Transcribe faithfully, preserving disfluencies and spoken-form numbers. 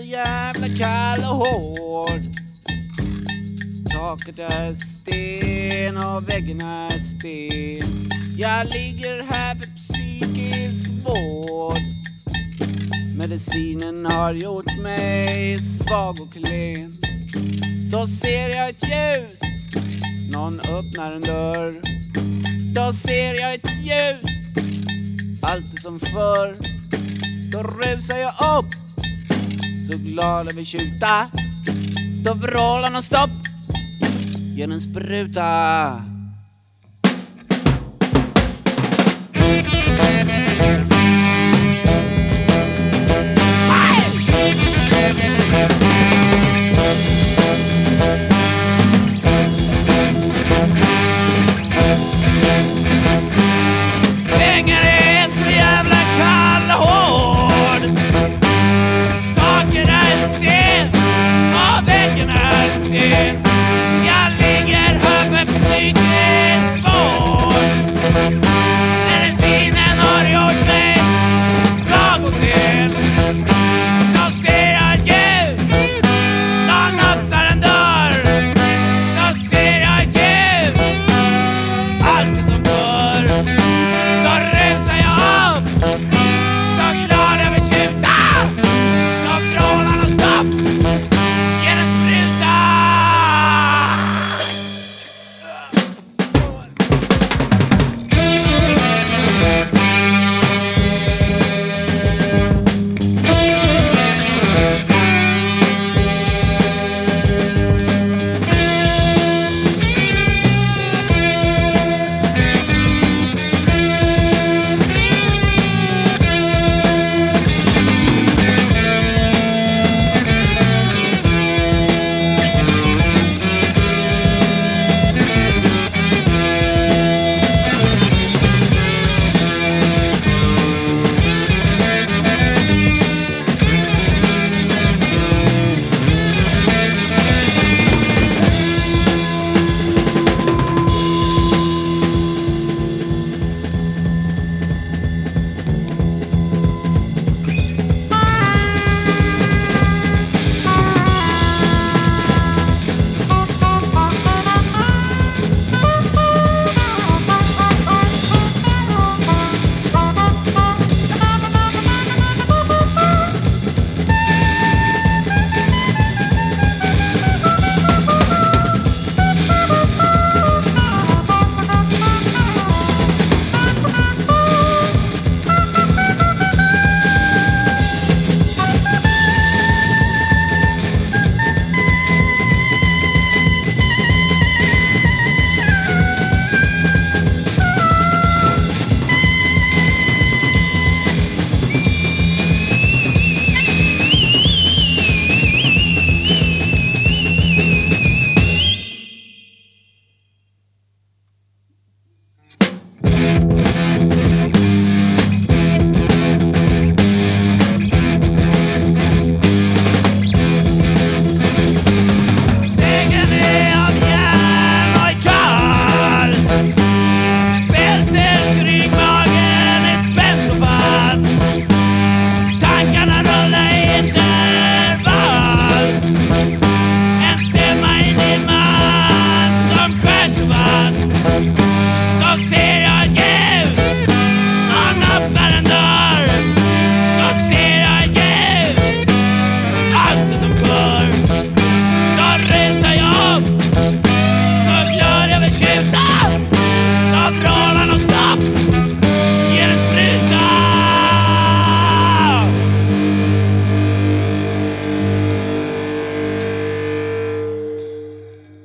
så jävla kall och hård. Taket är sten och väggarna är sten. Jag ligger här för psykisk vård. Medicinen har gjort mig svag och klen. Då ser jag ett ljus. Någon öppnar en dörr. Då ser jag ett ljus. Allt är som förr. Då rusar jag upp. Så glad över tjuta. Då vrålar någon stopp. Genom en spruta.